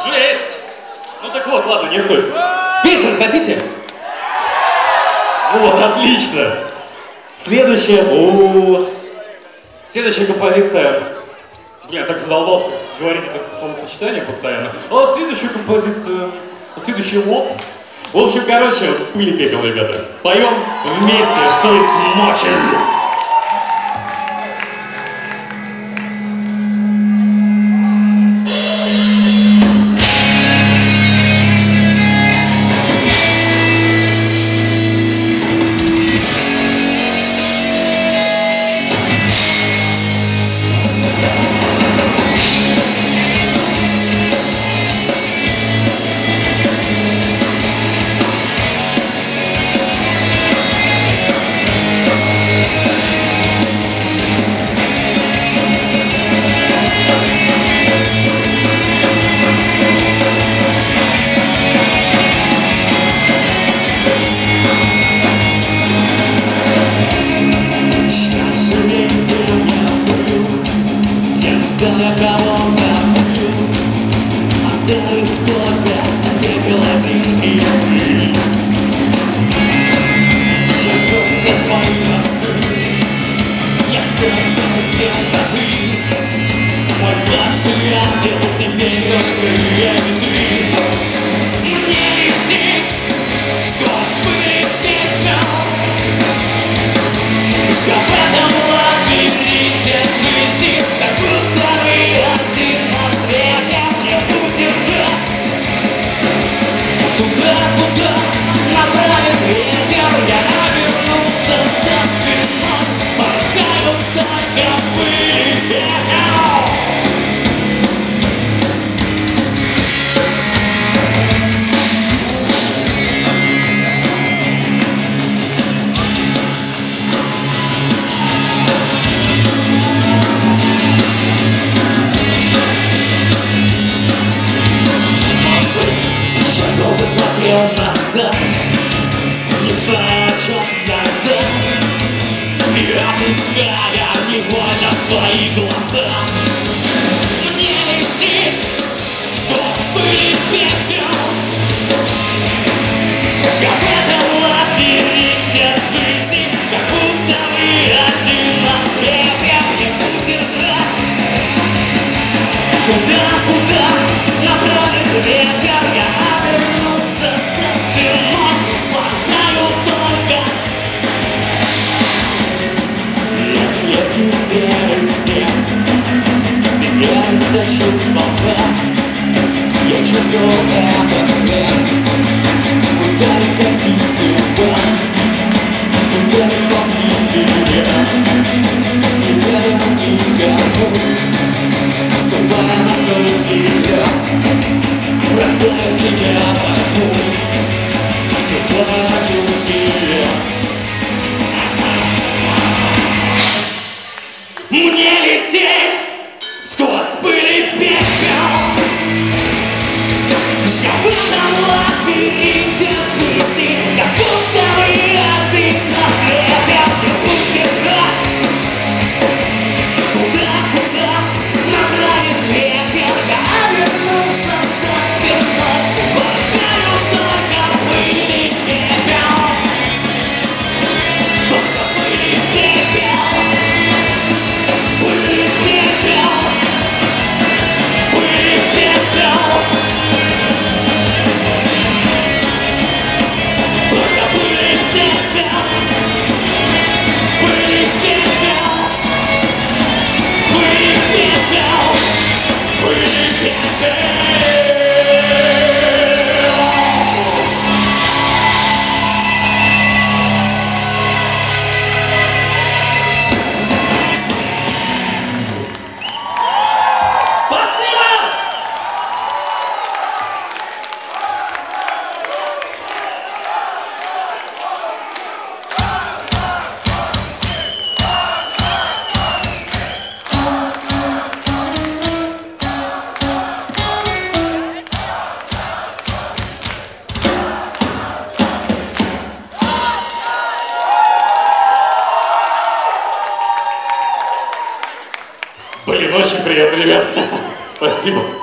Жесть! Ну так вот, ладно, не суть. Песен хотите? Вот, отлично. Следующая композиция. Я так задолбался говорить это словосочетание постоянно. А следующая композиция, следующий лот. В общем, короче, пыль и пепел, ребята. Поем вместе, что есть мочи. Я кого забыл, оставив только пепел один и пыль. Держу все свои мосты, я стою с тем, да ты мой младший ангел, теперь только я и ты. Мне лететь сквозь пыль и пепел, что в этом лабиринте жизни, как будто один на свете мне удержать. Туда, куда направит ветер, я обернулся со спиной, порхаю только пыль и пепел. Я долго смотрел назад, не зная, о чем сказать, и опуская невольно свои глаза. Мне лететь сквозь пыль и пепел, я в этом лабиринте жизни, как будто вы один на свете мне удержать. Туда, куда направит ветер, я обернулся со спиной, порхаю только. Я в клетке серых стен себя истощил сполна. Я чувствовал этот плен, пытаясь сойти с ума, пытаясь спасти билет, не верю никому, ступая на круги лед, бросая себя во тьму, ступая на круги лед, бросая себя во тьму. Мне лететь сквозь пыль и пепел, я в этом лабиринте жизни, как будто вы один на свете мне удержать. Туда, куда направит ветер, я обернулся со спиной, порхаю только пыль и пепел, только пыль и пепел, пыль и пепел, пыль и пепел. Только пыль и пепел, пыль и пепел, пыль и пепел, пыль и пепел. Спасибо! Блин, очень приятно, ребят. Спасибо.